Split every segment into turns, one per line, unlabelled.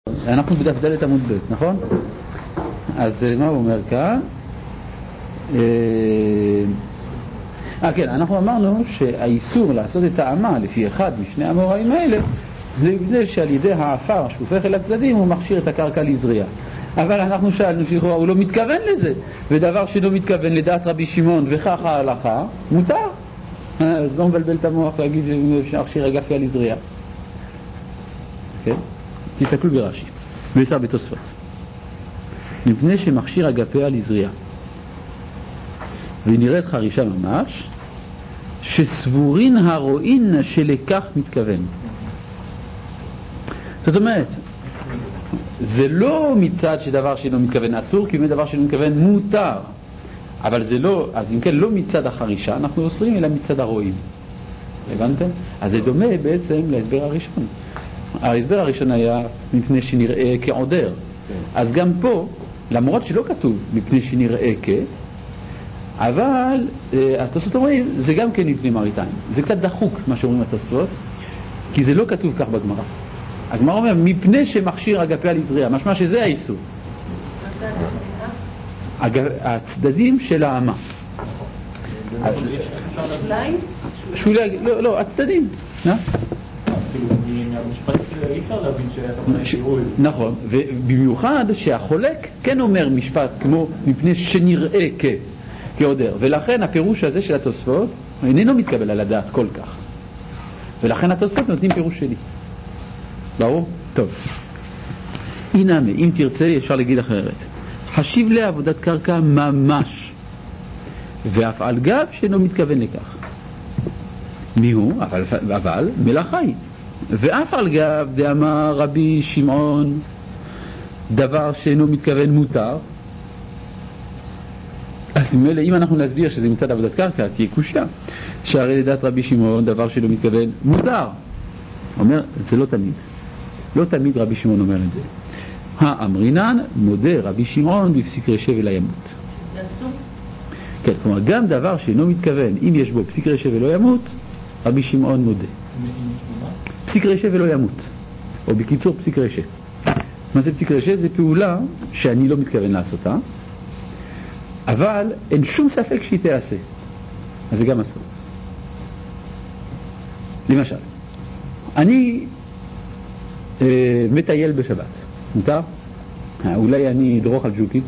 אנחנו בדף ד' עמוד ב', נכון? אז מה הוא אומר כאן? כן, אנחנו אמרנו שהאיסור לעשות את האמה לפי אחד משני המוראים האלה זה מפני שעל ידי העפר שהופך אל הצדדים הוא מכשיר את הקרקע לזריעה. אבל אנחנו שאלנו שלכאורה הוא לא מתכוון לזה, ודבר שלא מתכוון לדעת רבי שמעון וכך ההלכה מותר. אז לא מבלבל את המוח להגיד שאפשר מכשיר אגפיה לזריעה. כן? תסתכלו ברש"י וישר בתוספות. מפני שמכשיר אגפיה לזריעה ונראית חרישה ממש שסבורין הרואין שלכך מתכוון. זאת אומרת, זה לא מצד שדבר שלא מתכוון אסור, כי דבר שלא מתכוון מותר, אבל זה לא, אז אם כן לא מצד החרישה אנחנו אוסרים אלא מצד הרואין. הבנתם? אז זה דומה בעצם להסבר הראשון. ההסבר הראשון היה מפני שנראה כעודר, אז גם פה למרות שלא כתוב מפני שנראה אבל התוספות אומרים זה גם כן מפני מראיתיים. זה קצת דחוק מה שאומרים התוספות, כי זה לא כתוב כך בגמרא. הגמרא אומר מפני שמכשיר אגפיה לזריעה, משמע שזה האיסור. הצדדים של האמה. שוליים? לא, הצדדים. נכון, ובמיוחד שהחולק כן אומר משפט כמו מפני שנראה כעודר, ולכן הפירוש הזה של התוספות איננו מתקבל על הדעת כל כך, ולכן התוספות נותנים פירוש שלי. ברור? טוב, הנה אם תרצה אפשר להגיד אחרת. חשיב לעבודת קרקע ממש, ואף על גב שאינו מתכוון לכך. מי הוא? אבל מלאכה היא. ואף על גב דאמר רבי שמעון דבר שאינו מתכוון מותר. אז אם אנחנו נסביר שזה מצד עבודת קרקע תהיה קושיה, שהרי לדעת רבי שמעון דבר שאינו מתכוון מותר. אומר זה לא תמיד, לא תמיד רבי שמעון אומר את זה. האמרינן מודה רבי שמעון בפסיק רשע ולא ימות. כן, כלומר גם דבר שאינו מתכוון אם יש בו פסיק רשע ולא ימות רבי שמעון מודה. פסיק רשע ולא ימות, או בקיצור פסיק רשע. מה זה פסיק רשע? זה פעולה שאני לא מתכוון לעשותה, אבל אין שום ספק שהיא תעשה, אז זה גם אסור. למשל אני מטייל בשבת, מותר? אולי אני אדרוך על ג'וקים,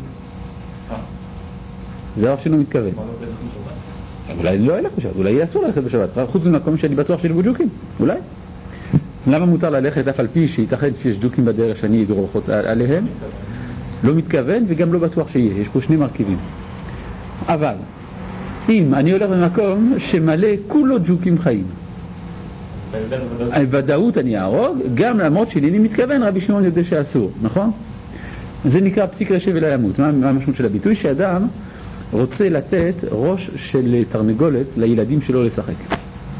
זה דבר שלא מתכוון. אולי לא ילך בשבת, אולי יהיה אסור ללכת בשבת, חוץ ממקום שאני בטוח שיש בו ג'וקים, אולי. למה מותר ללכת אף על פי שייתכן שיש ג'וקים בדרך שאני אדרוך עליהם? לא מתכוון וגם לא בטוח שיהיה, יש פה שני מרכיבים. אבל אם אני הולך במקום שמלא כולו ג'וקים חיים, בוודאות אני אהרוג, גם למרות שאיני מתכוון רבי שמעון יודע שאסור, נכון? זה נקרא פסיק רשע ולא ימות. מה המשמעות של הביטוי? שאדם רוצה לתת ראש של תרנגולת לילדים שלו לשחק.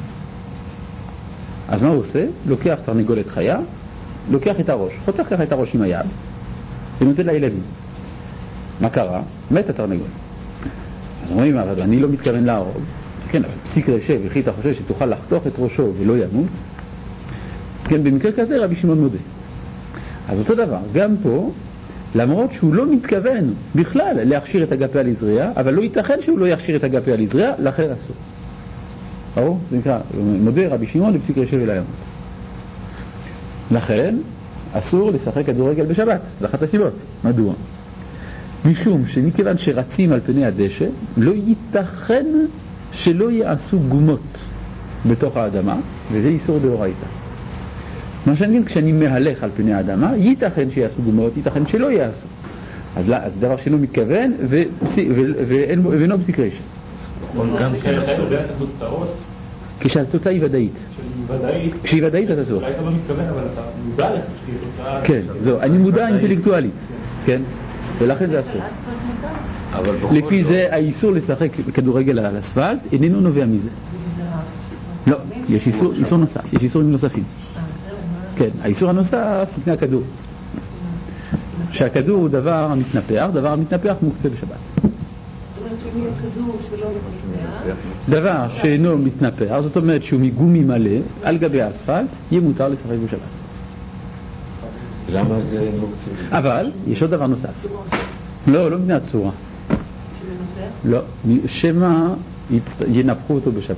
אז מה הוא עושה? לוקח תרנגולת חיה, לוקח את הראש, חותך ככה את הראש עם היד ונותן לילדים. מה קרה? מת התרנגולת. אז אומרים, אבל אני לא מתכוון להרוג. כן, אבל פסיק רשע וכי אתה חושב שתוכל לחתוך את ראשו ולא ימות? כן, במקרה כזה רבי שמעון מודה. אז אותו דבר, גם פה, למרות שהוא לא מתכוון בכלל להכשיר את אגפיה לזריעה, אבל לא ייתכן שהוא לא יכשיר את אגפיה לזריעה, לכן אסור. ברור? זה נקרא, מודה רבי שמעון לפסיק רשע ולא ימות. לכן אסור לשחק כדורגל בשבת, זה אחת הסיבות. מדוע? משום שמכיוון שרצים על פני הדשא לא ייתכן שלא יעשו גומות בתוך האדמה, וזה איסור דאורייתא. מה שאני מבין, כשאני מהלך על פני האדמה ייתכן שיעשו גומות, ייתכן שלא יעשו, אז דבר שלא מתכוון ואינו פסיק רשע. כשהתוצאה היא ודאית. כשהיא ודאית אתה אסור.
אולי אתה לא מתכוון אבל אתה מודע לך שתהיה תוצאה.
כן, זהו, אני מודע אינטלקטואלית, כן, ולכן זה אסור. לפי זה האיסור לשחק כדורגל על אספלט איננו נובע מזה. לא, יש איסור נוסף, יש איסורים נוספים. כן, האיסור הנוסף לפני הכדור, שהכדור הוא דבר המתנפח, דבר המתנפח מוקצה בשבת. דבר שאינו מתנפח, זאת אומרת שהוא מגומי מלא על גבי האספלט, יהיה מותר לשחק בשבת.
למה זה מוקצה?
אבל יש עוד דבר נוסף. לא מבחינת צורה. לא, שמא ינפחו אותו בשבת.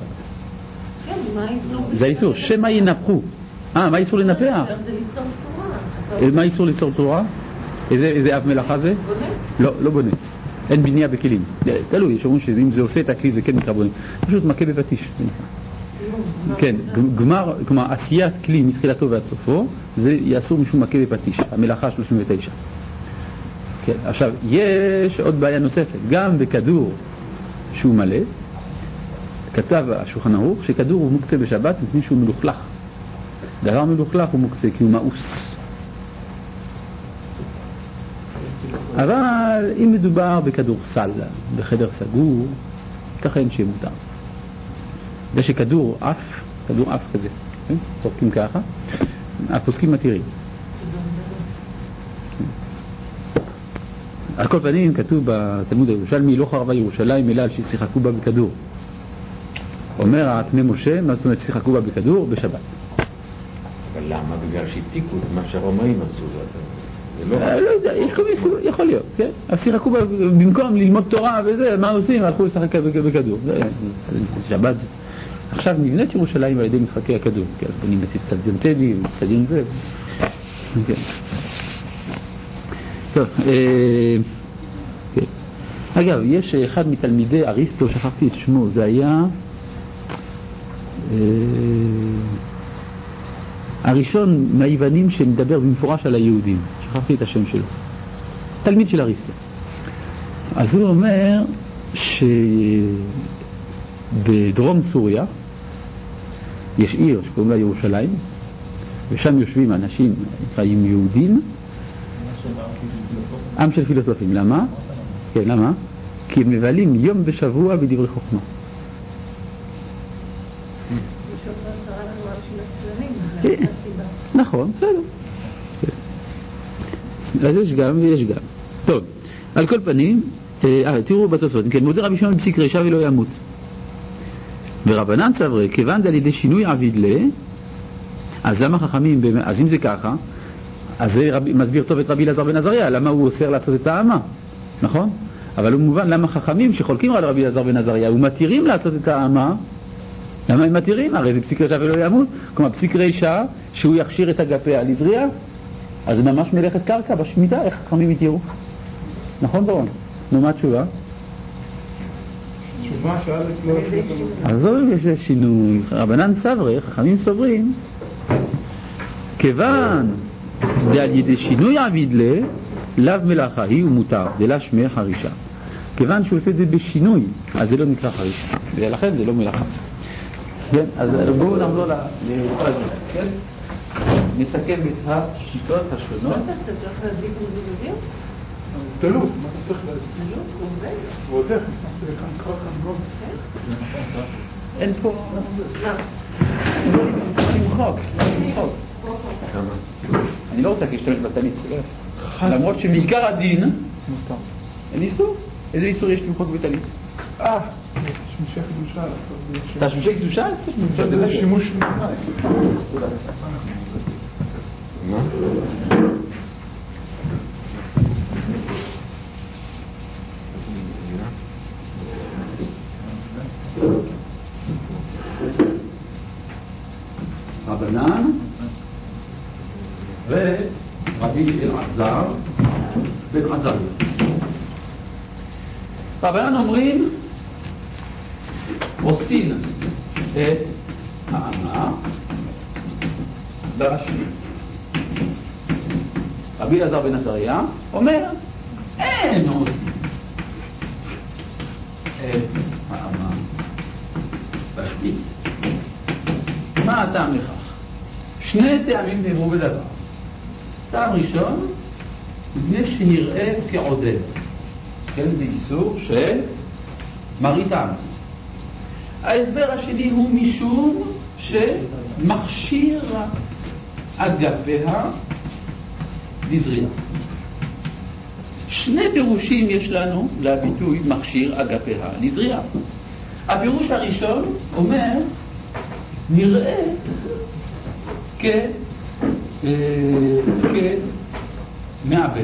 זה האיסור, שמא ינפחו. מה האיסור לנפח? מה האיסור ליצור צורה? איזה אב מלאכה זה? לא בונה. אין בנייה בכלים. תלוי, יש אומרים שאם זה עושה את הכלי זה כן נקרא בונה. פשוט מכה בפטיש. כן, כלומר עשיית כלי מתחילתו ועד סופו זה יעשו משום מכה בפטיש, המלאכה 39. כן, עכשיו יש עוד בעיה נוספת, גם בכדור שהוא מלא כתב השולחן ערוך שכדור הוא מוקצה בשבת מפני שהוא מלוכלך. דבר מלוכלך הוא מוקצה כי הוא מאוס. אבל אם מדובר בכדור סל, בחדר סגור, ייתכן שיהיה מותר. זה שכדור אף כזה, פורקים ככה, הפוסקים מתירים. על כל פנים כתוב בתלמוד הירושלמי, לא חרבה ירושלים אלא על ששיחקו בה בכדור. אומר הפני משה, מה זאת אומרת שיחקו בה בכדור? בשבת.
אבל למה? בגלל שהתיקו את מה שהרומאים עשו.
לא יודע, יש כל מיני סיבות, יכול להיות, כן? אז שיחקו בה, במקום ללמוד תורה וזה, מה עושים? הלכו לשחק בכדור. שבת זה. עכשיו נבנית ירושלים על ידי משחקי הכדור, כי אז בונים את אצטדיון טדי, אצטדיון זה. טוב, אגב, יש אחד מתלמידי אריסטו, שכחתי את שמו, זה היה הראשון מהיוונים שמדבר במפורש על היהודים, שכחתי את השם שלו, תלמיד של אריסטו. אז הוא אומר שבדרום סוריה יש עיר שקוראים לה ירושלים, ושם יושבים אנשים נקראים יהודים, עם של פילוסופים. למה? כן, למה? כי הם מבלים יום בשבוע בדברי חוכמה. נכון, בסדר. אז יש גם ויש גם. טוב, על כל פנים, תראו בתוספות, כן, מודה רבי שמעון פסיק רישא ולא ימות. ורבנן סברי, כיוון על ידי שינוי עביד לה, אז למה חכמים, אז אם זה ככה, אז זה מסביר טוב את רבי אלעזר בן עזריה, למה הוא אוסר לעשות את האמה, נכון? אבל הוא מובן למה חכמים שחולקים על רבי אלעזר בן עזריה, ומתירים לעשות את האמה, למה הם מתירים? הרי זה פסיק רישא ולא ימות, כלומר פסיק רישא שהוא יכשיר את אגפיה לזריעה, אז זה ממש מלאכת קרקע בשמיטה, איך חכמים התירו? נכון דורון? נו, מה התשובה?
תשובה שאלת לא
אז זו יש שינוי, רבנן סברי, חכמים סוברים, כיוון ועל ידי שינוי עביד לה, לאו מלאכה היא ומותר, דלה שמי חרישה. כיוון שהוא עושה את זה בשינוי, אז זה לא נקרא חרישה, ולכן זה לא מלאכה. כן, אז בואו נחזור לכל הזה, כן? נסכם את השיטות השונות.
אתה צריך להדליק מזוודיר?
תלו, מה אתה צריך להדליק?
תלו, הוא עובד?
הוא עובד, נכנס לכאן קרקע נגוד.
אין פה... למחוק. אני לא רוצה להשתמש בטלית, למרות שמעיקר הדין אין איסור. איזה איסור יש למחוק בטלית?
שמישי קדושה.
אתה שמישי קדושה?
זה שימוש מובן.
מה?
רבנן ורבי אלעזר בן עזריה. רבנן אומרים עושים את האמה ברשמית. רבי אלעזר בן עזריה אומר אין עושים את האמה ברשמית. מה הטעם לכך? שני טעמים נאמרו בדבר. טעם ראשון, מפני שנראה כעודד. כן, זה איסור של מראית העם. ההסבר השני הוא משום שמכשיר אגפיה לזריעה. שני פירושים יש לנו לביטוי מכשיר אגפיה לזריעה. הפירוש הראשון אומר נראה מעבד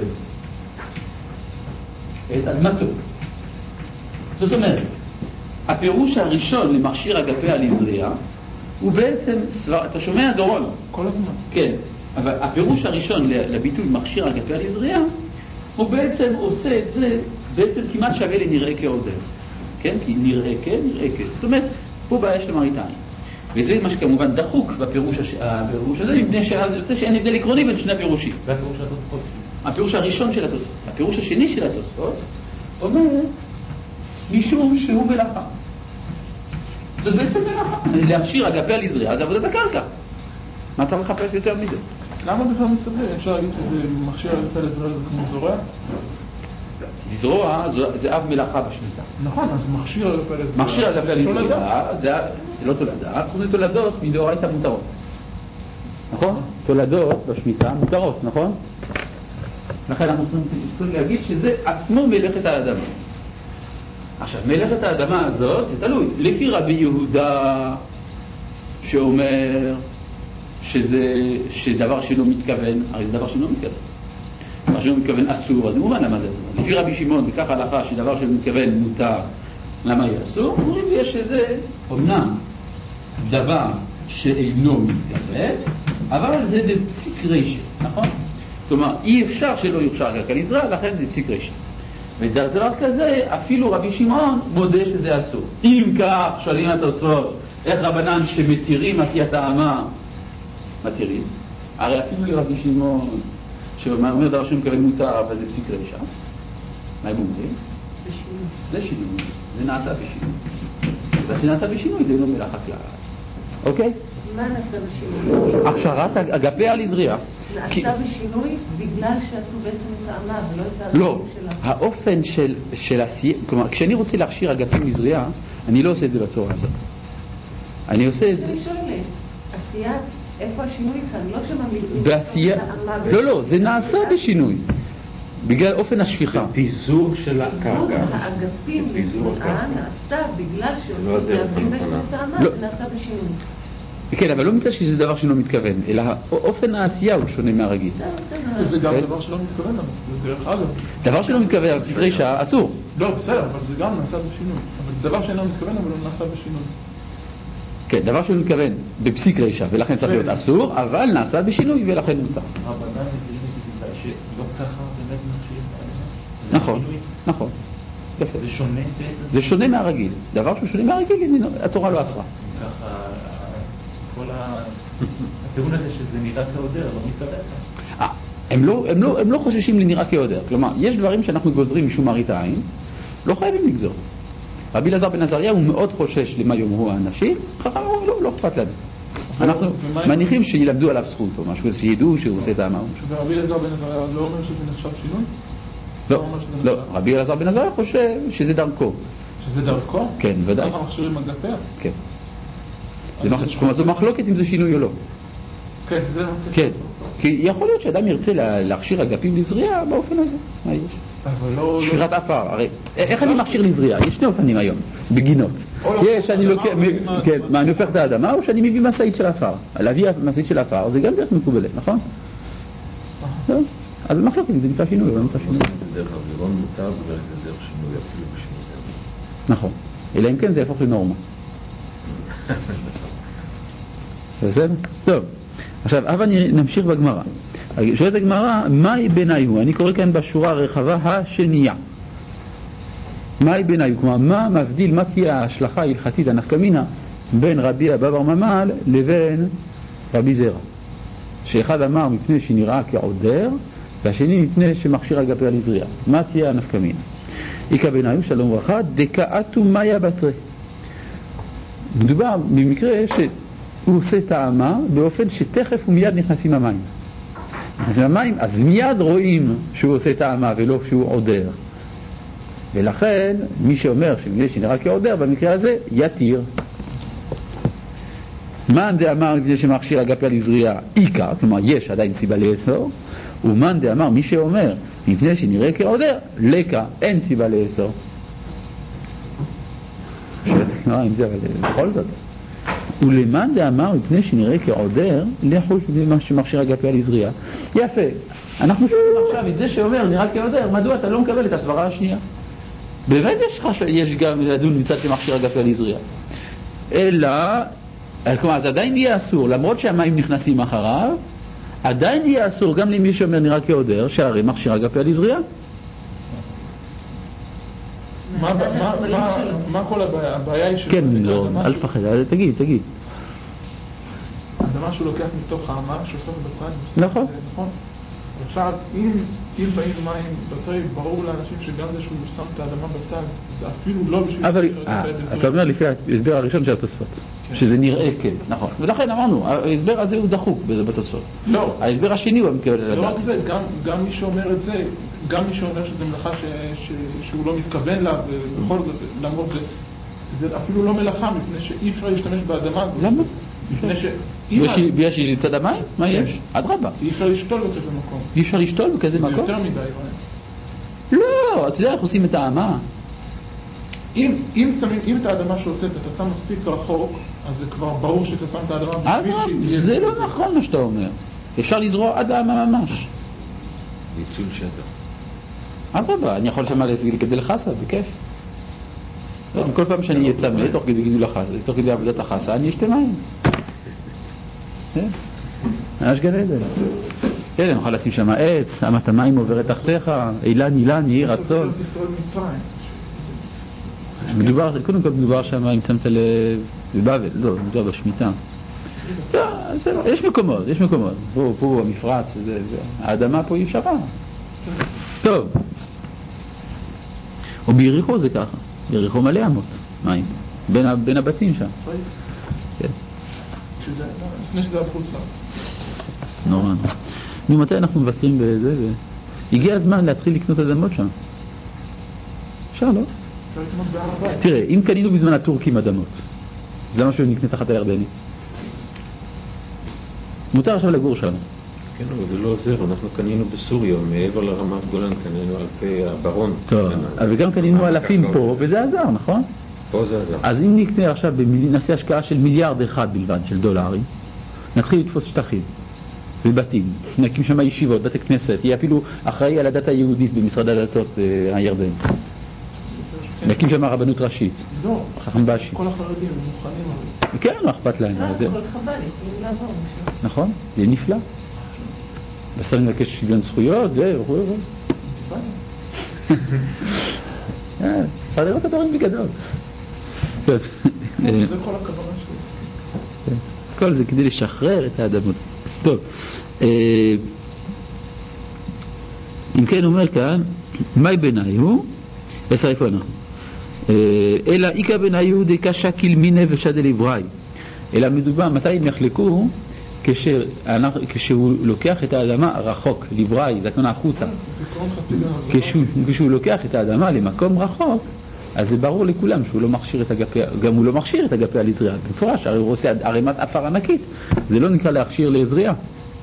את אדמתו. זאת אומרת, הפירוש הראשון למכשיר אגפי הליזרייה הוא בעצם, אתה שומע דורון?
כל הזמן.
כן, אבל הפירוש הראשון לביטוי מכשיר אגפי הליזרייה הוא בעצם עושה את זה בעצם כמעט שווה לנראה כעודר. כן? כי נראה כן, נראה כן. זאת אומרת, פה בעיה של מראיתיים. וזה מה שכמובן דחוק בפירוש הזה, מפני שאז יוצא שאין הבדל עקרוני בין שני הפירושים.
והפירוש של התוספות.
הפירוש הראשון של התוספות. הפירוש השני של התוספות אומר משום שהוא מלאכה. זאת בעצם מלאכה. להכשיר אגפי הליזרייה זה עבודת הקרקע. מה אתה מחפש יותר מזה?
למה בכלל מסתבר? אפשר להגיד שזה מכשיר אגפי הליזרייה זה כמו זורע?
לזרוע זה אב מלאכה בשמיטה.
נכון, אז מכשיר אגפי הליזרייה.
מכשיר אגפי הליזרייה זה לא תולדה, זה תולדות מדאורייתא מותרות. נכון? תולדות בשמיטה מותרות, נכון? לכן אנחנו צריכים להגיד שזה עצמו מלאכת האדמה. עכשיו, מלאכת האדמה הזאת, זה תלוי. לפי רבי יהודה שאומר שדבר שלא מתכוון, הרי זה דבר שלא מתכוון. דבר שלא מתכוון אסור, אז זה מובן למה זה אסור. לפי רבי שמעון, וכך הלכה שדבר שלא מתכוון מותר, למה יהיה אסור? אומרים יש איזה, אומנם, דבר שאינו מתכוון, אבל זה בפסיק רשת, נכון? כלומר, אי אפשר שלא יוכשר רק על עזרה, לכן זה פסיק רשת. ודבר כזה, אפילו רבי שמעון מודה שזה אסור. אם כך, שואלים התוספות, איך רבנן שמתירים עשיית האמה מתירים? הרי אפילו לרבי שמעון, שאומר דבר שמכוון מותר, אבל זה פסיק רשע. מה הם אומרים? זה שינוי. זה נעשה בשינוי. זה נעשה בשינוי, זה לא מלאכה כלל. אוקיי?
מה נעשה בשינוי?
הכשרת אגפי הליזרייה.
נעשה בשינוי בגלל שעשו בעצם את האמה ולא את האמה
לא,
שלה.
האופן של עשייה, כלומר, כשאני רוצה להכשיר אגפים ליזרייה, אני לא עושה את זה בצורה הזאת. אני עושה את זה...
אני שואלת, עשייה, איפה השינוי כאן? לא שממילאים...
בעשייה... לא, זה נעשה בשינוי. בגלל אופן השפיכה.
פיזור של הקרקע.
פיזור האגפים ליזרייה נעשה בגלל
לא יודע,
שעושים את האמה,
לא.
זה נעשה בשינוי.
כן, אבל לא מתכוון שזה דבר שלא מתכוון, אלא אופן העשייה הוא שונה מהרגיל.
זה גם דבר שלא מתכוון לנו, זה דרך אגב.
דבר שלא מתכוון, אבל פסיק רשע, אסור.
לא, בסדר, אבל זה גם נעשה בשינוי. אבל זה דבר שאינו מתכוון, אבל לא נעשה בשינוי.
כן, דבר שלא מתכוון בפסיק רשע, ולכן צריך להיות אסור, אבל נעשה בשינוי, ולכן מותר.
רבנן מבינים שלא ככה באמת מכשירים את האדמה.
נכון, נכון. יפה.
זה שונה בעצם?
זה שונה מהרגיל. דבר שהוא שונה מהרגיל, התורה לא אסרה.
ככה, כל הטיעון הזה שזה נראה כעודר, לא מתכוון.
הם לא חוששים לנראה כעודר. כלומר, יש דברים שאנחנו גוזרים משום מראית העין, לא חייבים לגזור. רבי אלעזר בן עזריה הוא מאוד חושש למה יאמרו האנשים, חכם הוא לא אכפת לנו. אנחנו מניחים שילמדו עליו זכות או משהו, שידעו שהוא עושה את האמה.
ורבי אלעזר בן עזריה לא אומר שזה נחשב שינוי?
לא, רבי אלעזר בן עזריה חושב שזה דרכו.
שזה דרכו?
כן, ודאי.
ככה מכשירים אגפיה?
כן. כלומר, זו מחלוקת אם זה שינוי או לא.
כן, זה נושא.
כן, כי יכול להיות שאדם ירצה להכשיר אגפים לזריעה באופן הזה. מה יש?
אבל לא...
שפירת עפר, הרי איך אני מכשיר לזריעה? יש שני אופנים היום, בגינות. יש, אני לוקח, כן, מה, אני הופך את האדמה או שאני מביא מסעית של עפר? להביא מסעית של עפר זה גם דרך מקובלת, נכון? אז מחלוקת אם זה נקרא שינוי או לא נקרא שינוי.
דרך אווירון מותר בגלל זה דרך שינוי אפילו בשינוי.
נכון, אלא אם כן זה יהפוך לנורמה. בסדר? טוב, עכשיו, אבל נמשיך בגמרא. שואלת הגמרא, מהי ביניו? אני קורא כאן בשורה הרחבה השנייה. מהי ביניו? כלומר, מה מבדיל, מה תהיה ההשלכה ההלכתית הנפקמינה בין רבי אבא בר ממל לבין רבי זרע? שאחד אמר מפני שנראה כעודר, והשני מפני שמכשיר אגפי הליזרייה. מה תהיה הנפקמינה? איקה ביניו, שלום וברכה, דקאתו מאיה בתרי. מדובר במקרה שהוא עושה טעמה באופן שתכף ומיד נכנסים המים. אז מיד רואים שהוא עושה טעמה ולא שהוא עודר. ולכן מי שאומר שמי שנראה כעודר במקרה הזה יתיר. מאן דאמר מפני שמכשיר אגפי הליזרייה איקה, כלומר יש עדיין סיבה לאסור, ומאן דאמר מי שאומר מפני שנראה כעודר לקה, אין סיבה לאסור. אם זה אבל בכל זאת. ולמאן דאמר מפני שנראה כעודר לחוש במה שמכשיר אגפי הליזרייה, יפה. אנחנו שואלים עכשיו את זה שאומר, נראה כעודר, מדוע אתה לא מקבל את הסברה השנייה? באמת יש גם לדון מצד למכשיר אגפי על זריעה. אלא, כלומר, זה עדיין יהיה אסור, למרות שהמים נכנסים אחריו, עדיין יהיה אסור גם למי שאומר נראה כעודר, שהרי מכשיר אגפי על זריעה.
מה כל הבעיה? הבעיה היא
כן, לא, אל תפחד, תגיד.
האדמה שהוא לוקח מתוך האמה, שופך בצד.
נכון.
עכשיו, אם באים מים בטרי, ברור לאנשים שגם זה שהוא שם את האדמה בצד, זה אפילו לא בשביל...
אבל, אתה אומר לפי ההסבר הראשון של התוספות, שזה נראה כן, נכון. ולכן אמרנו, ההסבר הזה הוא דחוק בתוספות.
לא.
ההסבר השני הוא המקבל לדעת.
לא רק זה, גם מי שאומר את זה, גם מי שאומר שזה מלאכה שהוא לא מתכוון לה, ובכל זאת, למרות זה אפילו לא מלאכה, מפני שאי אפשר להשתמש באדמה הזאת.
למה?
מפני ש...
יש לצד המים? מה יש? עד רבה.
אי אפשר לשתול בכזה מקום.
אי אפשר לשתול בכזה מקום?
זה יותר מדי.
לא, אתה יודע איך עושים את האמה?
אם את האדמה שהוצאת אתה שם מספיק רחוק, אז זה כבר ברור שאתה שם את האדמה
זה לא נכון מה שאתה אומר. אפשר לזרוע עד האמה ממש.
ניצול שטח.
עד רבה, אני יכול לשמע לגדל חסה, בכיף. כל פעם שאני אצמא, תוך כדי גידול החסה, תוך כדי עבודת החסה, אני אשתה מים. ממש גן עדן. אני יכול לשים שם עץ, אמת המים עוברת תחתיך, אילן, יהי רצון. קודם כל מדובר שם, אם שמת לב, בבבל, לא, מדובר בשמיטה. יש מקומות. פה המפרץ, האדמה פה היא שווה. טוב. או ביריחו זה ככה. ביריחו מלא אמות, מים. בין הבתים שם. כן.
לפני שזה החוץ לה.
נורא. מתי אנחנו מבקרים בזה? הגיע הזמן להתחיל לקנות אדמות שם. אפשר, לא? תראה, אם קנינו בזמן הטורקים אדמות, זה משהו שנקנה תחת הירדני. מותר עכשיו לגור שם.
כן, אבל זה לא עוזר, אנחנו קנינו בסוריה, מעבר לרמת גולן קנינו אלפי הברון.
טוב, אבל גם קנינו אלפים פה, וזה עזר, נכון?
פה זה עזר.
אז אם נקנה עכשיו, נעשה השקעה של $1 מיליארד בלבד של דולרים, נתחיל לתפוס שטחים ובתים, נקים שם ישיבות, בתי כנסת, יהיה אפילו אחראי על הדת היהודית במשרד הדתות הירדן. נקים שם רבנות ראשית.
לא,
חכם באשי.
כל החרדים מוכנים.
כן, לא אכפת להם.
כל חבל, יכולים לעבור.
נכון, זה נפלא. בסדר נבקש שוויון זכויות, וכו'. אפשר לראות הדברים בגדול.
זה כל הכוונה שלי.
כל זה כדי לשחרר את האדמות. טוב, אם כן אומר כאן, מהי ביניהו? איפה אנחנו? אלא איקה ביניהו דקשה כלמינה ושדל עברי. אלא מדובר, מתי הם יחלקו? כשהוא לוקח את האדמה רחוק, לברי, זקנה החוצה. כשהוא לוקח את האדמה למקום רחוק, אז זה ברור לכולם שהוא לא מכשיר את אגפי, גם הוא לא מכשיר את אגפי על זריעה. במפורש, הרי הוא עושה ערימת אפר ענקית. זה לא נקרא להכשיר לזריעה.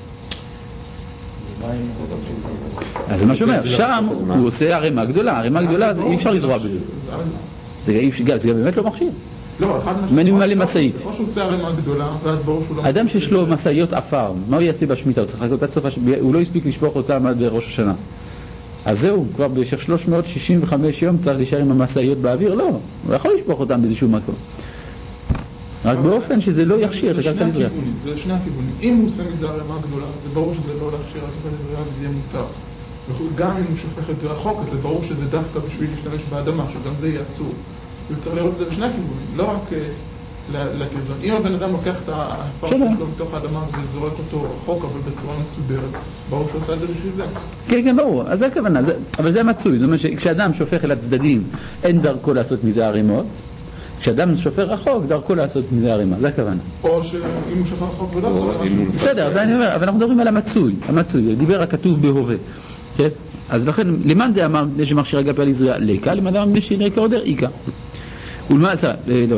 אז זה מה שאומר, שם הוא עושה ערימה גדולה, אי אפשר לזרוע בזה. זה גם באמת לא מכשיר. מני ממלא מסעית.
או שהוא עושה ערימה גדולה, ואז ברור שהוא לא...
אדם שיש לו מסעיות אפר, מה הוא יעשה בשמיטה? הוא צריך לחכות עד סוף השמיטה, הוא לא הספיק לשפוך אותם עד ראש השנה. אז זהו, כבר במשך 365 יום צריך להישאר עם המסעיות באוויר? לא, הוא יכול לשפוך אותם באיזשהו מקום. רק באופן שזה לא יכשיר את הקרקע לזריעה.
זה שני הכיוונים. אם הוא עושה מזה ערימה גדולה, זה ברור שזה לא להכשיר את הקרקע לזריעה וזה יהיה מותר. גם אם הוא שופך את זה רחוק, אז זה ברור שזה דווקא בשביל להשתמש באדמה, שגם זה יהיה אסור. וצריך לראות את זה בשני הכיוונים, לא רק לתרזון. אם הבן אדם לוקח את הפרק שלו מתוך האדמה וזורק אותו רחוק, אבל בצורה מסודרת, ברור שהוא עושה את זה בשביל זה.
כן, כן, ברור. אז זה הכוונה, אבל זה מצוי. זאת אומרת שכשאדם שופך אל הצדדים, אין דרכו לעשות מזה ערימות. כשאדם שופך רחוק, דרכו לעשות מזה ערימה. זה הכוונה.
או שאם הוא שופך רחוק ולא,
בסדר, זה אני אומר, אבל אנחנו מדברים על המצוי. דיבר הכתוב בהווה. אז לכן, למען זה אמר, שמכשיר אגפי על זריעה ליקה, למען זה אמר, שנראה כעודר איקה. ולמה עשה?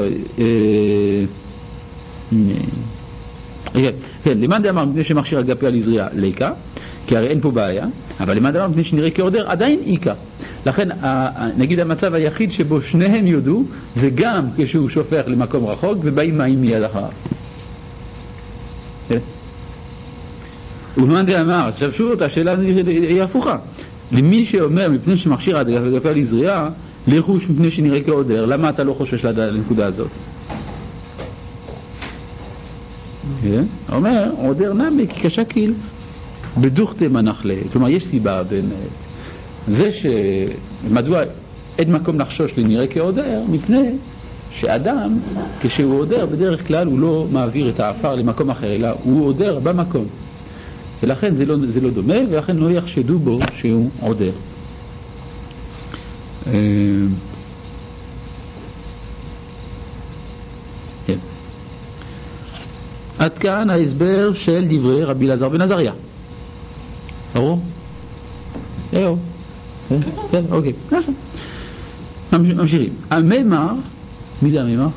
כן, למען זה אמר, שמכשיר אגפי על זריעה ליקה, כי הרי אין פה בעיה, אבל למען זה אמר, שנראה כעודר עדיין איקה. לכן, נגיד המצב היחיד שבו שניהם יודו, זה גם כשהוא שופך למקום רחוק, ובאים מים מיד אחריו. ומאן דאמר, עכשיו שוב, השאלה היא הפוכה. למי שאומר מפני שמכשיר העדפה לזריעה, לחוש מפני שנראה כעודר, למה אתה לא חושש לנקודה הזאת? אומר, עודר נמי כי כשקיל בדוכתא מנחלה. כלומר, יש סיבה באמת. זה מדוע אין מקום לחשוש לנראה כעודר, מפני שאדם, כשהוא עודר, בדרך כלל הוא לא מעביר את האפר למקום אחר, אלא הוא עודר במקום. ולכן זה לא דומה, ולכן לא יחשדו בו שהוא עודר. כן. עד כאן ההסבר של דברי רבי אלעזר בן עזריה. ברור? זהו. כן, אוקיי. ממשיכים. הממר, מי זה הממר?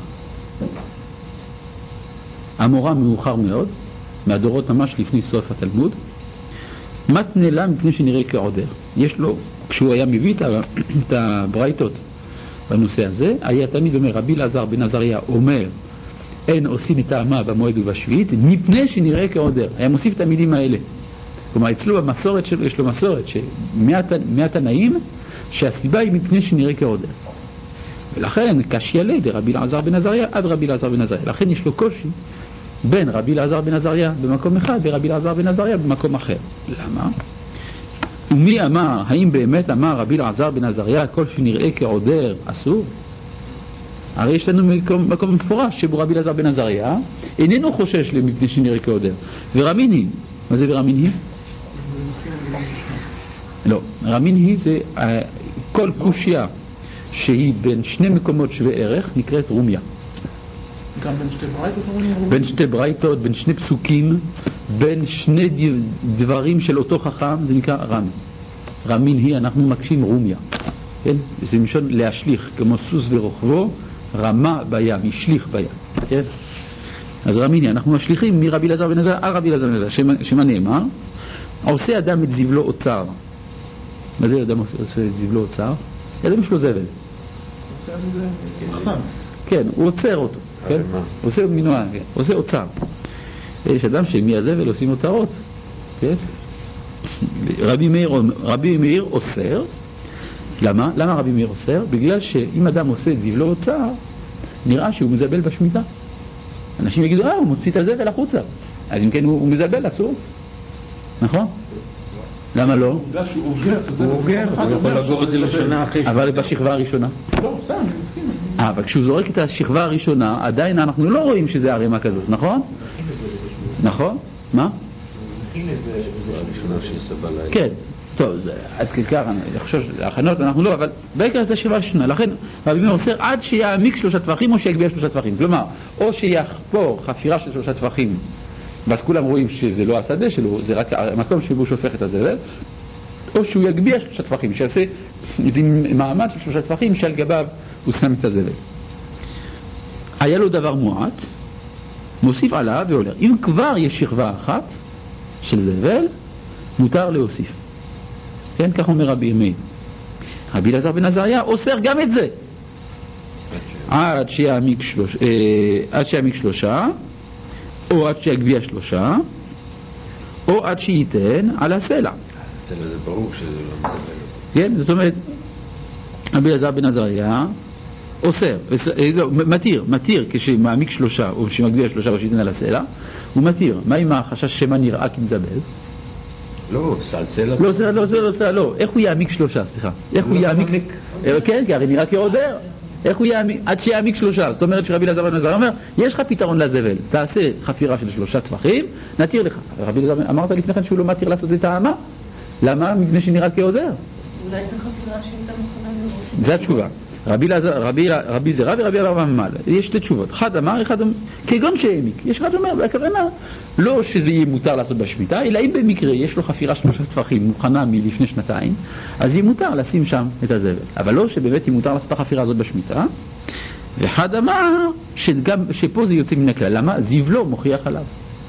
המורה מאוחר מאוד, מהדורות ממש לפני סוף התלמוד. מתנה לה מפני שנראה כעודר. יש לו, כשהוא היה מביא את הברייתות בנושא הזה, היה תמיד אומר, רבי אלעזר בן עזריה אומר, אין עושים את האמה במועד ובשביעית, מפני שנראה כעודר. היה מוסיף את המילים האלה. כלומר, אצלו במסורת שלו, יש לו מסורת מהתנאים, שהסיבה היא מפני שנראה כעודר. ולכן קשיא ליה דרבי אלעזר בן עזריה עד רבי אלעזר בן עזריה. לכן יש לו קושי בין רבי אלעזר בן עזריה במקום אחד ורבי אלעזר בן עזריה במקום אחר. למה? ומי אמר, האם באמת אמר רבי אלעזר בן עזריה כל שנראה כעודר אסור? הרי יש לנו מקום מפורש שבו רבי אלעזר בן עזריה איננו חושש מפני שנראה כעודר. ורמין היא, מה זה ורמין היא? לא, רמין היא זה כל קושיה שהיא בין שני מקומות שווה ערך נקראת רומיה.
גם בין שתי ברייתות אומרים רומיה?
בין שתי ברייתות, בין שני פסוקים, בין שני דברים של אותו חכם, זה נקרא רמי. רמין היא, אנחנו מקשים רומיה. כן? זה משון להשליך, כמו סוס ורוכבו, רמה בים, השליך בים. כן? אז רמין היא, אנחנו משליכים מרבי אלעזר בן עזריה על רבי אלעזר בן עזריה, שמה נאמר? עושה אדם את זבלו אוצר. מה זה אדם עושה את זבלו אוצר? אדם יש לו זבל. כן, הוא עוצר אותו. כן? הוא עושה מנועה, כן? הוא עושה אוצר. יש אדם שמהזבל עושים אוצרות. כן? רבי מאיר אוסר. למה? למה רבי מאיר אוסר? בגלל שאם אדם עושה את זבלו אוצר, נראה שהוא מזבל בשמיטה. אנשים יגידו, הוא מוציא את הזבל החוצה. אז אם כן הוא מזבל, אסור. נכון? למה לא?
הוא אוגר,
הוא יכול לגור את זה לשנה אחרי.
אבל בשכבה הראשונה.
לא, סתם, אני מסכים.
אבל כשהוא זורק את השכבה הראשונה, עדיין אנחנו לא רואים שזה ערימה כזאת, נכון? נכון? מה? כן, טוב, עד ככך, אני חושב שהכנות אנחנו לא, אבל בעיקר זה שכבה ראשונה. לכן רבי מאיר אוסר עד שיעמיק 3 טפחים או שיגביה 3 טפחים. כלומר, או שיחפור חפירה של 3 טפחים, ואז כולם רואים שזה לא השדה שלו, זה רק המקום שבו הוא שופך את הזבל, או שהוא יגביה 3 טפחים, שיעשה מעמד של 3 טפחים שעל גביו הוא שם את הזבל. היה לו דבר מועט, מוסיף עליו ועולה. אם כבר יש שכבה אחת של זבל, מותר להוסיף. כן, כך אומר רבי מאיר. רבי אלעזר בן עזריה אוסר גם את זה. עד שיעמיק 3, או עד שיגביה 3, או עד שייתן על הסלע.
זה ברור שזה לא מזבל.
כן, זאת אומרת, רבי אלעזר בן עזריה אוסר, מתיר כשמעמיק 3 או שמגביה 3 או שייתן על הסלע, הוא מתיר. מה עם החשש שמה נראה כמזבל?
לא, סלסלה.
לא. איך הוא יעמיק 3, סליחה? איך הוא יעמיק? כן, כי הרי נראה כעודר. איך הוא יעמיק? עד שיעמיק 3. זאת אומרת שרבי אלעזר בן עזריה אומר, יש לך פתרון לזבל, תעשה חפירה של 3 טפחים, נתיר לך. רבי אלעזר, אמרת לפני כן שהוא לא מתיר לעשות את האמה. למה? מפני שנראה כעודר.
אולי את החפירה שהייתה מוכנה לראות.
זה התשובה. רבי זרע ורבי אלעזר ממל. יש 2 תשובות. אחד אמר, אחד אמר, כגון שהעמיק. יש אחד אומר, הכוונה, לא שזה יהיה מותר לעשות בשמיטה, אלא אם במקרה יש לו חפירה 3 טפחים מוכנה מלפני 2, אז יהיה מותר לשים שם את הזבל. אבל לא שבאמת יהיה מותר לעשות את החפירה הזאת בשמיטה. ואחד אמר, שפה זה יוצא מן הכלל. למה? זבלו מוכיח עליו.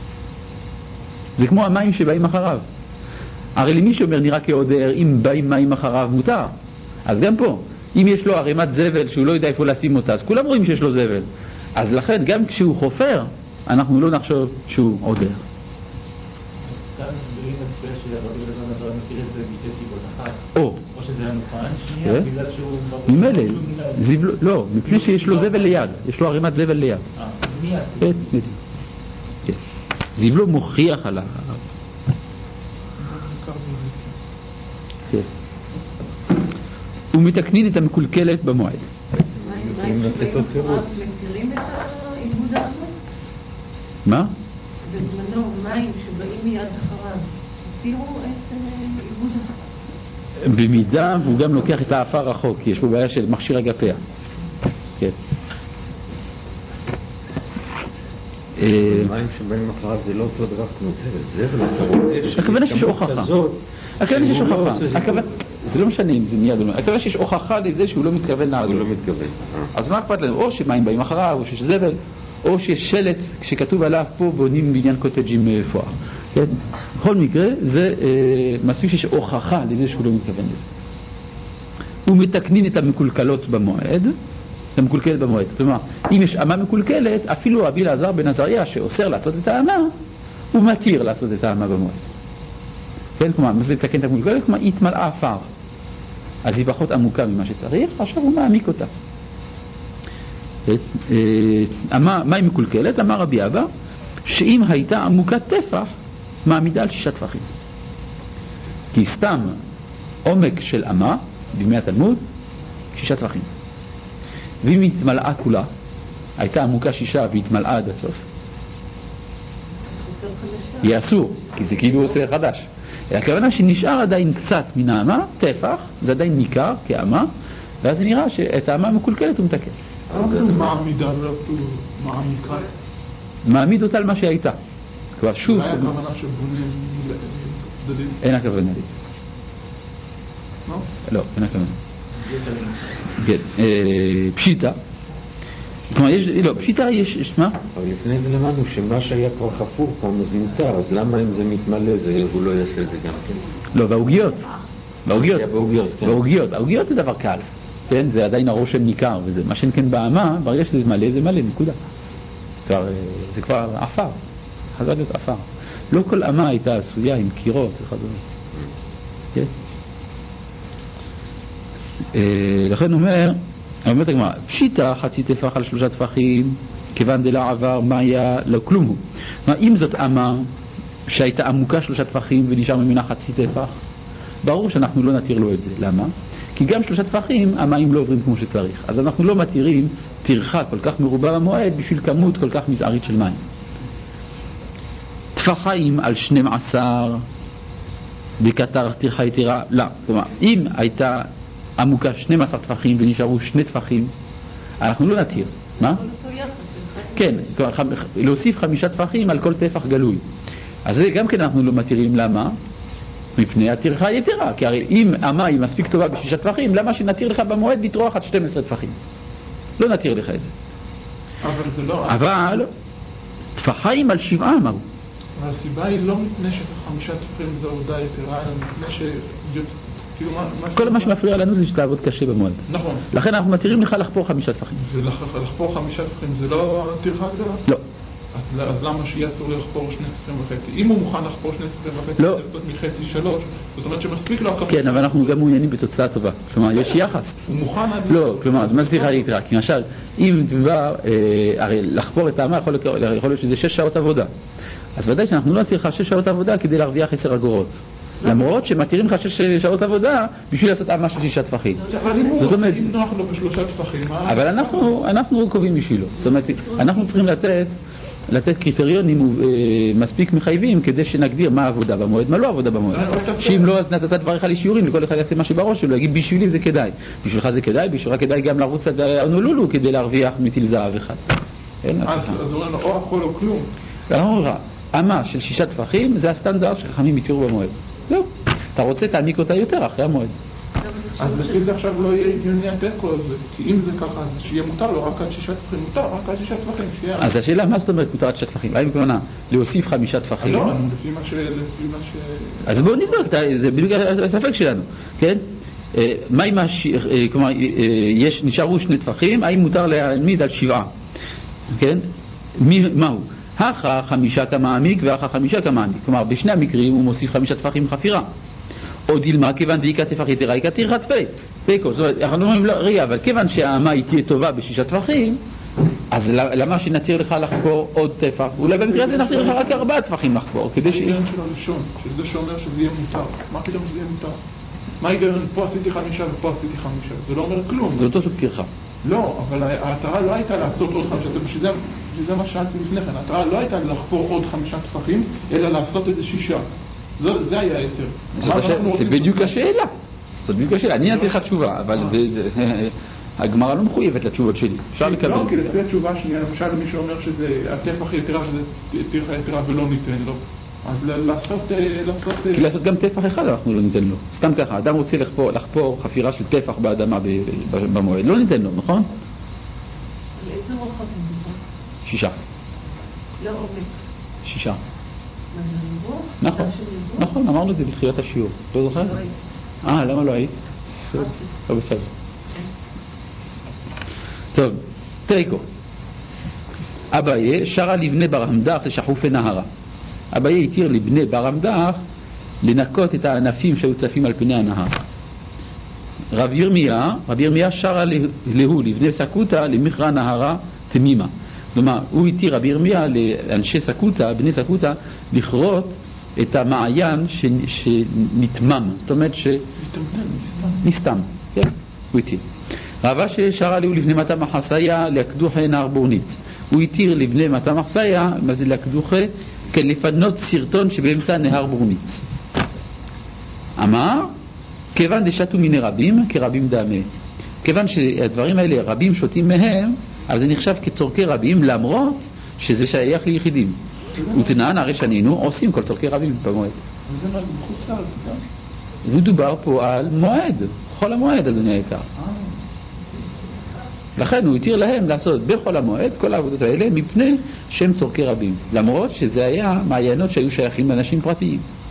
זה כמו המים שבאים אחריו. הרי למי שאומר נראה כעודר, אם באים מים אחריו מותר. אז גם פה. אם יש לו ערימת זבל שהוא לא יודע איפה לשים אותה, אז כולם רואים שיש לו זבל. אז לכן גם כשהוא חופר, אנחנו לא נחשוב שהוא עודר.
כאן בלי מצפה שרבי אלעזר נזר מכיר את זה משתי סיבות. אחת,
או
שזה הנופן, שנייה, בגלל שהוא...
ממילא, לא, מפני שיש לו זבל ליד, יש לו ערימת זבל ליד.
מיד.
כן. זבלו מוכיח על כן. ומתקנין את המקולקלת במועד.
מים שבאים אחריו מכירים את העיבוד האמה?
מה?
בזמנו מים שבאים מיד אחריו הסירו את עיבוד האמה?
במידה והוא גם לוקח את האפר רחוק, כי יש פה בעיה של מכשיר אגפיה. כן.
מים שבאים אחריו זה לא אותו דבר כמו זה ולא
הכוונה שיש הוכחה. הכוונה שיש הוכחה. זה לא משנה אם זה מיד או לא. הכוונה שיש הוכחה לזה שהוא לא מתכוון לעבוד.
הוא לא מתכוון.
אז מה אכפת לנו? או שמים באים אחריו, או שיש זבל, או שיש שלט שכתוב עליו פה בונים בניין קוטג'ים מפואר. כן? בכל מקרה, זה מספיק שיש הוכחה לזה שהוא לא מתכוון לזה. הוא מתקנין את המקולקלות במועד. המקולקלת במועד. כלומר, אם יש אמה מקולקלת, אפילו רבי אלעזר בן עזריה שאוסר לעשות את האמה, הוא מתיר לעשות את האמה במועד. כן, כלומר, מה זה לתקן את המקולקלת? כלומר, היא התמלאה אפר. אז היא פחות עמוקה ממה שצריך, עכשיו הוא מעמיק אותה. מה היא מקולקלת? אמר רבי אבא, שאם הייתה עמוקת טפח, מעמידה על 6 טפחים. כי סתם עומק של אמה, בימי התלמוד, 6 טפחים. ואם היא התמלאה כולה, הייתה עמוקה 6 והתמלאה עד הסוף, היא אסור, כי זה כאילו עושה חדש. הכוונה שנשאר עדיין קצת מן האמה, טפח, זה עדיין ניכר כאמה, ואז זה נראה שאת האמה המקולקלת הוא מתקן.
מה העמידה מעמיקה?
מעמיד אותה על מה שהייתה. כבר שוב...
מה היה הכוונה שבונים דדים?
אין הכוונה לי.
לא?
לא, אין הכוונה. כן, פשיטה. כלומר, פשיטה יש, מה?
אבל לפני זה למדנו שמה שהיה כבר חפור פה אז מותר, אז למה אם זה מתמלא הוא לא יעשה את זה גם כן?
לא, והעוגיות.
בעוגיות.
העוגיות זה דבר קל. כן, זה עדיין הרושם ניכר וזה. מה שאין כן באמה, ברגע שזה מלא, זה מלא, נקודה. זה כבר אפר. חזר להיות אפר. לא כל אמה הייתה עשויה עם קירות וכדומה. כן? לכן אומרת הגמרא, פשיטה חצי טפח על 3 טפחים, כיוון דלה עבר מה היה, לא כלום הוא. אם זאת אמה שהייתה עמוקה 3 טפחים ונשאר ממנה חצי טפח, ברור שאנחנו לא נתיר לו את זה. למה? כי גם 3 טפחים המים לא עוברים כמו שצריך. אז אנחנו לא מתירים טרחה כל כך מרובה במועד בשביל כמות כל כך מזערית של מים. טפחיים על 12 בקטר טרחה יתירה, לא. כלומר, אם הייתה עמוקה 12 טפחים ונשארו 2 טפחים, אנחנו לא נתיר. מה? כן, להוסיף 5 טפחים על כל טפח גלוי. אז זה גם כן אנחנו לא מתירים. למה? מפני הטרחה יתרה. כי הרי אם אמה היא מספיק טובה ב6 טפחים, למה שנתיר לך במועד לטרוח עד 12 טפחים? לא נתיר לך את זה.
אבל זה לא...
אבל טפחיים על 7 אמרו.
הסיבה היא לא מפני ש5 טפחים זה עבודה יתרה, אלא מפני ש...
כל מה שמפריע לנו זה שתעבוד קשה במועד.
נכון.
לכן אנחנו מתירים לך לחפור 5 טפחים.
ולחפור 5 טפחים זה לא טרחה גדולה?
לא.
אז למה שיהיה אסור לחפור 2 טפחים וחצי? אם הוא מוכן לחפור 2 טפחים וחצי,
לא.
זה מחצי 3, זאת אומרת שמספיק לו הכמות.
כן, אבל אנחנו גם מעוניינים בתוצאה טובה. כלומר, יש יחס.
הוא מוכן...
לא, כלומר, מה סליחה להתראה? כי למשל, אם דבר, הרי לחפור את האמה יכול להיות שזה 6 שעות עבודה. אז ודאי שאנחנו לא נצטרך 6 שעות עבודה כדי להרוויח 10 אגורות. למרות שמתירים לך 6 שעות עבודה בשביל לעשות אמה של 6 טפחים.
זאת אומרת, אם נוח לו ב3 טפחים...
אבל אנחנו קובעים בשבילו. זאת אומרת, אנחנו צריכים לתת קריטריונים מספיק מחייבים כדי שנגדיר מה העבודה במועד, מה לא עבודה במועד. שאם לא, אז נתת דבריך לשיעורים, לכל אחד יעשה מה שבראש שלו, יגיד בשבילי זה כדאי. בשבילך זה כדאי, בשבילך כדאי גם לרוץ עד אונולולו כדי להרוויח מטיל זהב אחד.
אז הוא אומר, או הכל או כלום.
אנחנו אומר, אמה של 6 טפחים זה הסטנדרט שחכמים יתירו במועד. זהו. אתה רוצה תעמיק אותה יותר אחרי המועד.
אז לפי זה עכשיו לא יהיה ענייני התיקו הזה, כי אם זה ככה, אז שיהיה מותר לו רק עד 6 טפחים, מותר רק עד 6 טפחים, שיהיה... אז
השאלה, מה זאת אומרת מותר עד 6 טפחים? האם כמובן להוסיף 5 טפחים?
לא, לפי מה ש...
אז בואו נבדוק, זה בדיוק הספק שלנו, כן? מה אם, כלומר, נשארו 2 טפחים, האם מותר להעמיד על 7? כן? מהו? הכה 5 כמעמיק והכה 5 כמעמיק. כלומר, בשני המקרים הוא מוסיף 5 טפחים חפירה. או דילמה, כיוון דאיקה טפח יתרה, איקה טרחת פיקו. זאת אומרת, אנחנו אומרים, רגע, אבל כיוון שהאמה היא תהיה טובה ב6 טפחים, אז למה שנתיר לך לחפור עוד טפח? אולי במקרה הזה נתיר לך רק 4 טפחים לחפור, כדי ש...
ההיגיון של הראשון, שזה שאומר שזה יהיה מותר. מה פתאום שזה יהיה מותר? מה ההיגיון? פה עשיתי 5 ופה עשיתי 5. זה לא אומר כלום.
זה אותו סוג טרחה.
לא, אבל ההתרה לא הייתה לעשות עוד 5. בשביל זה מה שאלתי לפני כן. ההתרה לא הייתה לחפור עוד 5 טפחים, אלא לעשות איזה 6. זה היה היתר.
זה בדיוק השאלה. זה בדיוק השאלה. אני נתתי לך תשובה, אבל הגמרא לא מחויבת לתשובות שלי. אפשר לקבל.
לא, כי לפי התשובה השנייה, למשל מי שאומר שזה הטפח יתרה, שזה טרחה יתרה ולא ניתן לו. אז לעשות...
כי לעשות גם טפח אחד אנחנו לא ניתן לו. סתם ככה, אדם רוצה לחפור חפירה של טפח באדמה במועד. לא ניתן לו, נכון?
לאיזה רוחב מדובר?
6.
לא עומק.
6.
מה זה ריבוע?
נכון, נכון, אמרנו את זה בתחילת השיעור. לא זוכר? למה לא היית? לא בסדר. טוב, תריקו. אביי שרה לבני ברמדח לשחופי נהרה. אביי התיר לבני ברמדח לנקות את הענפים שהיו צפים על פני הנהר. רבי ירמיה שרה להו לבני סקוטה למכרה נהרה תמימה. כלומר, הוא התיר רבי ירמיה לאנשי סקוטה, בני סקוטה, לכרות את המעיין שנתמם. זאת אומרת שנסתם. כן, הוא התיר. רבה ששרה להו לבני מטה מחסיה להקדוחי נהר בורנית. הוא התיר לבני מטה מחסיה, מה זה להקדוחי? כן, לפנות סרטון שבאמצע נהר בורנית. אמר, כיוון דשתו מיני רבים, כרבים דמה. כיוון שהדברים האלה רבים שותים מהם, אז זה נחשב כצורכי רבים, למרות שזה שייך ליחידים. ותנען הרי שנינו עושים כל צורכי רבים במועד.
וזה מה בחוץ לארץ, גם?
הוא דובר פה על מועד, חול המועד, אדוני היקר. לכן הוא התיר להם לעשות בכל המועד כל העבודות האלה מפני שהם צורכי רבים, למרות שזה היה מעיינות שהיו שייכים לאנשים פרטיים.